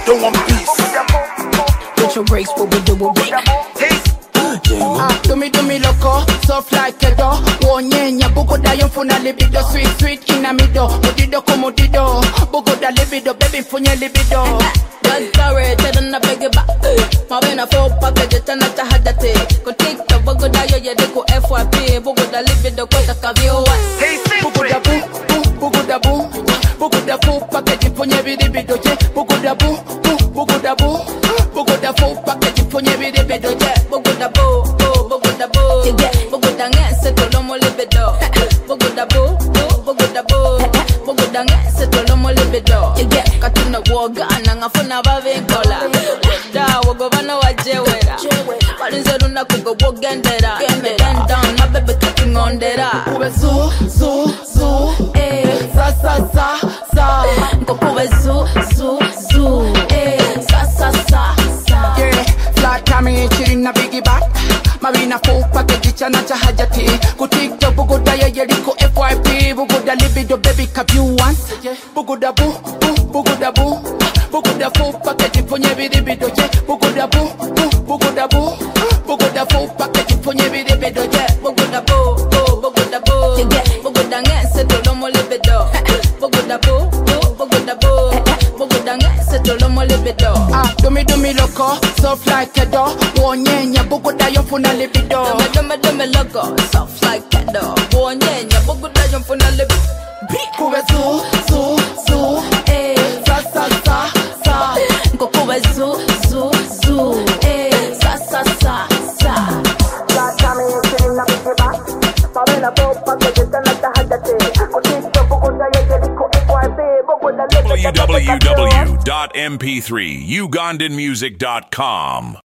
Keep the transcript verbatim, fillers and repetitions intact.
don't want peace. Get your brakes, what we do a week. Ah, do me, do me loco, soft like a door. Wonyenya, bugo da yon funa libido, sweet, sweet in a middle. Mudido como dido, bugo da libido, baby funye libido. Don't worry, tell them I beg you back. My when I fall package, turn out to have that day. Go take the bugo da yo, yeah, they go F Y P. Bugo da libido, go to Kavio. Bugo da boo, boo, bugo da boo. Bugo da full package, funye libido, yeah. Bugo da boo, boo, bugo da boo. Bugo da full package, funye libido, yeah. Bugo da boo, boo, bugo da boo. Bugo da ngese, to lomo libido. Bugo da boo, boo, bugo da boo. Bugo da ngese, to lomo libido. Katuna woga, nanga funa bavinkola. Da, wogo vana wajewera. Walinze runa kugo wogendera. Eme bend down, my baby cutting on dera. Ube su, su, su, eh. Sa, sa, sa, sa. Nkokube su, su, su, eh. Sa, sa, sa, sa. Yeah, flat tummy, chilling na biggie back. Marina full package, chana cha hajati. Kutikto bugo da ya yeriko F Y P. Bugo da libido, baby, cap you once. Bugo da boo, boo, bugo da boo. Bugo da full package, fonye bidibido, yeah. Bugo da boo, boo, bugo da boo. Bugo da full package, fonye bidibido, yeah. Bugo da boo, boo, bugo da boo. Bugo da ngese, to lomo libido. Bugo da boo, boo, bugo da boo. Bugo da ngese, to lomo libido. Ah, do me, do me loco, soft like a door. Wonyenya, bugo da yon funa libido. Dame, dame, dame loco, soft like a door. Wonyenya, bugo da yon funa libido. Kube su, su, su, eh. Sa, sa, sa, sa. Nkokube su, su, su, eh. Sa, sa, sa, sa. w w w dot m p three ugandan music dot com